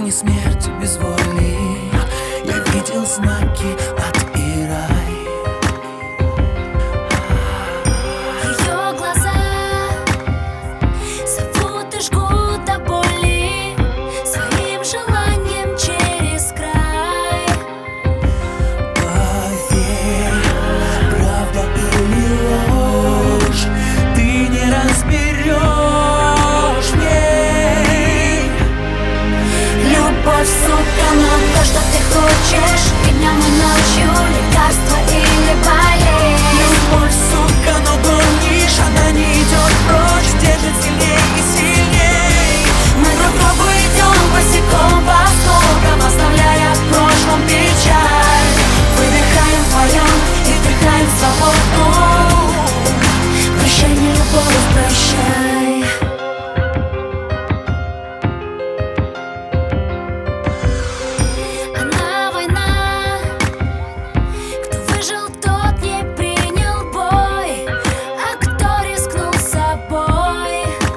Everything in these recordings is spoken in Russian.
не смерть без воли. Я видел знаки ад и рай. Ее глаза зовут и жгут до боли своим желанием через край. Поверь, правда или ложь, ты не разберешь в ней. Любовь, сука, но то, что ты хочешь, и днем, и ночью, лекарство или болезнь. Любовь, сука, но помнишь, она не идет прочь, держит сильней и сильней. Мы друг другу идем босиком по осколкам, оставляя в прошлом печаль. Выдыхаем вдвоем и вдыхаем свободу. Прощай, не любовь, прощай. Она война, кто выжил, тот не принял бой, а кто рискнул собой,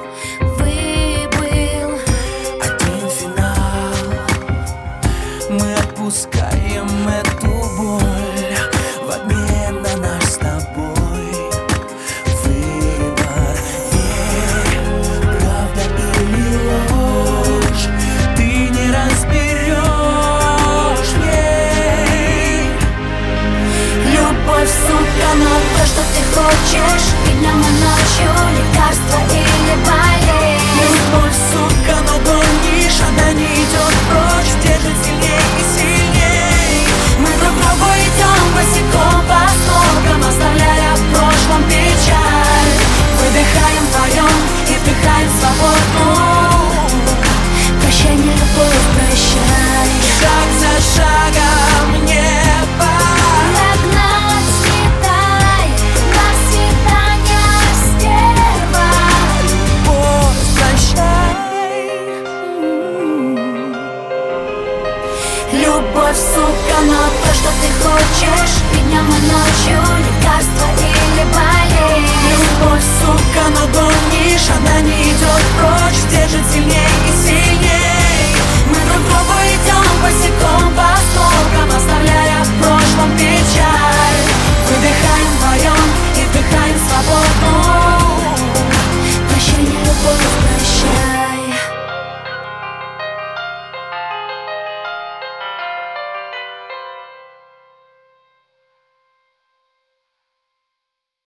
выбыл. Один финал, мы отпускаем эту боль в обмен на наш с тобой выбор. Верь, правда или ложь, ты не разберешь в ней. Любовь, сука, но то, что ты хочешь, и днем, и ночью, лекарство или болезнь. Любовь, сука, но помнишь, она не идет прочь, держит сильней и сильней. Мы друг другу идем босиком по осколкам, оставляя в прошлом печаль. Выдыхаем вдвоем и вдыхаем свободу. Прощай, не любовь, прощай. Шаг за шагом небо. Нагнать, сметай, до свидания, стерва. Любовь, прощай. Любовь, сука, но то, что ты хочешь, и днем, и ночью, лекарство или болезнь. Любовь, сука, но помнишь, она не идет прочь, держит сильней и сильней.